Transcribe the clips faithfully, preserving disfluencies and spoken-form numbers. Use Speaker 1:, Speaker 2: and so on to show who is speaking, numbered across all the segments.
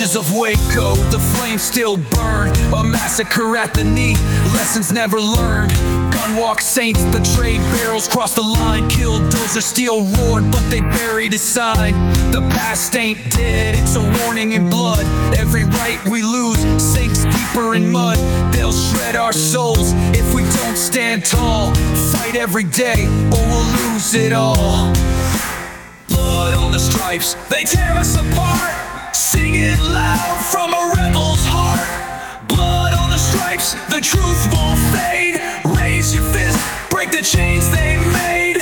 Speaker 1: Ashes of Waco, the flames still burn. A massacre at the knee, lessons never learned. Gunwalk saints betrayed, barrels crossed the line. Killed Dozer, steel roared, but they buried his sign. The past ain't dead, it's a warning in blood. Every right we lose sinks deeper in mud. They'll shred our souls if we don't stand tall. Fight every day or we'll lose it all. Blood on the stripes, they tear us apart. Sing it loud from a rebel's heart. Blood on the stripes, the truth won't fade. Raise your fist, break the chains they made.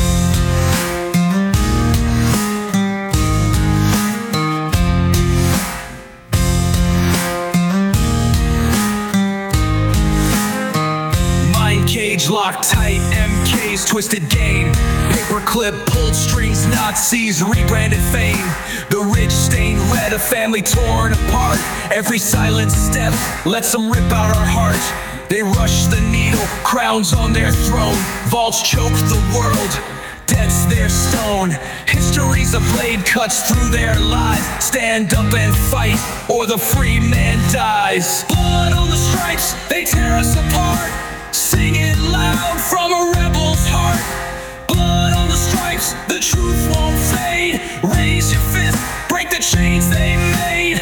Speaker 1: Mind cage locked tight, M K's twisted game. Paperclip, pulled strings, Nazis, rebranded fame. The ridge stained red, a family torn apart. Every silent step lets them rip out our heart. They rush the needle, crowns on their throne. Vaults choke the world, debt's their stone. History's a blade cuts through their lives. Stand up and fight, or the free man dies. Blood on the stripes, they tear us apart. Sing it loud from a rebel's heart. Blood on the stripes, the truth won't fade. Raise your fist, break the chains they made.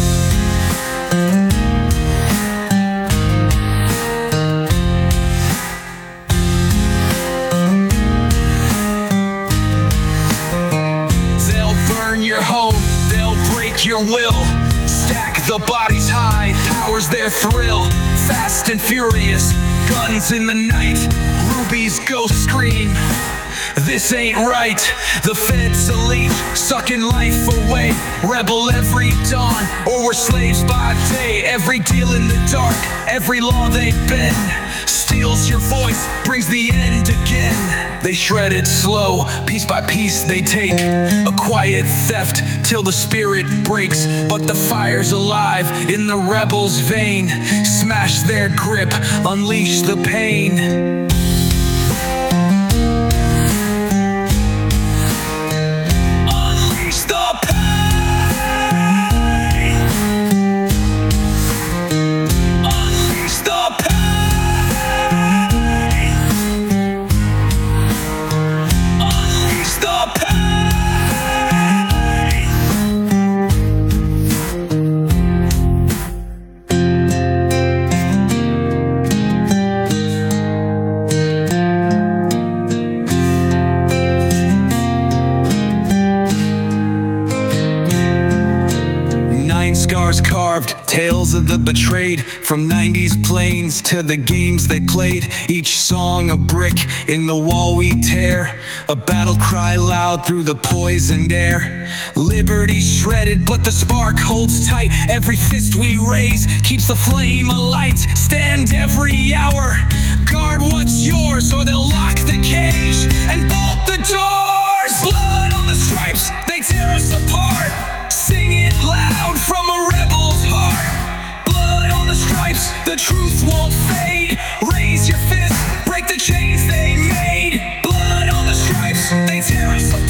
Speaker 1: They'll burn your home, they'll break your will. Stack the bodies high, power's their thrill. Fast and furious, guns in the night. Ruby's ghost scream, this ain't right. The feds elite, sucking life away. Rebel every dawn, or we're slaves by day. Every deal in the dark, every law they bend, steals your voice, brings the end again. They shred it slow, piece by piece they take. A quiet theft till the spirit breaks. But the fire's alive in the rebel's vein. Smash their grip, unleash the pain. Scars carved, tales of the betrayed. From nineties plains to the games they played. Each song a brick in the wall we tear. A battle cry loud through the poisoned air. Liberty shredded, but the spark holds tight. Every fist we raise keeps the flame alight. Stand every hour, guard what's yours, or they'll lock the cage and bolt the doors. Blood on the stripes, they tear us apart. Sing it loud from a rebel's heart. Blood on the stripes, the truth won't fade. Raise your fist, break the chains they made. Blood on the stripes, they tear us apart.